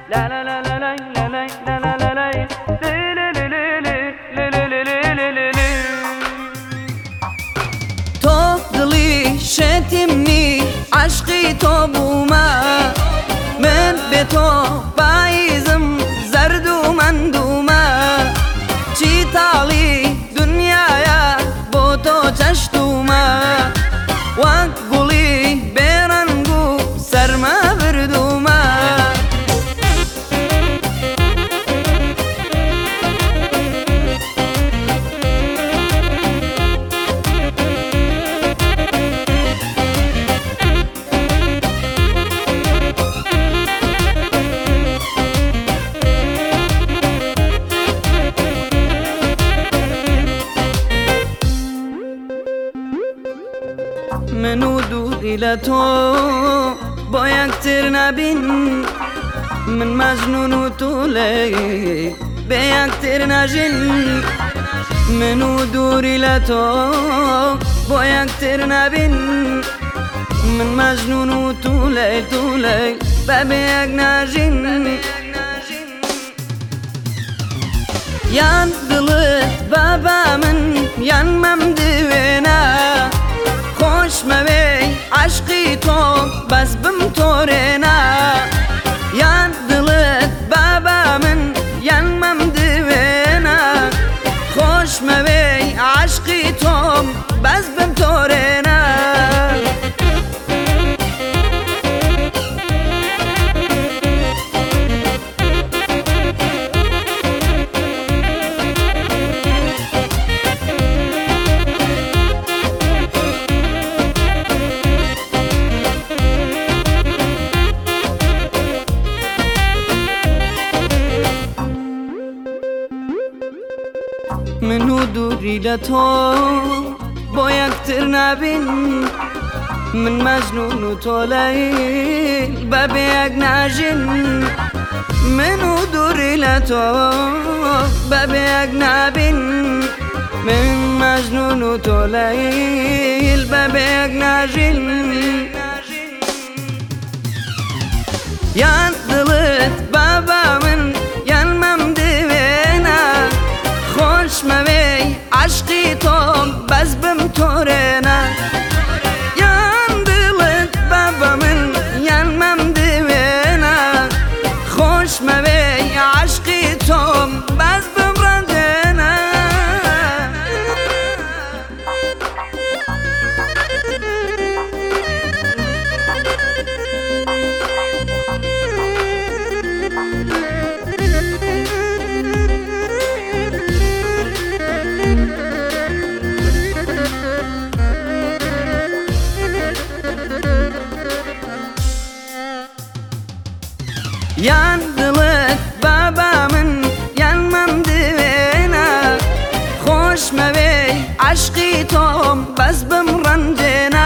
لا لا لا لا لا لا لا لا لا لا تو دلی شتمنی عشقی تو بوما من به تو پاییزم زرد و مندوما چی تالی دنیایا با تو چشتوما وک گلی برنگو سرما بردوما منو دوری لتو با یکتر نبین من مجنون و تو لی به یکتر نجین منو دوری لتو با یکتر نبین من مجنون و تو لی به یک نجین yan dilı babamın yanmam divine Koşma bey aşkı top basbım torena yan dilı babamın yanmam divine Koşma bey aşkı top basbım torena منو دوری لتو با یکتر نبین من مجنون و تو لیل به یک نجین منو دوری لتو به یک نبین من مجنون و تو لیل به یک نجین yan dilit babamın yanmam divine Koşma bey aşkı top basbım torena yan dilit babamın yanmam divine Koşma bey aşkı top basbım radena yan dilit babamın yanmam divine Koşma bey aşkı top basbım rancena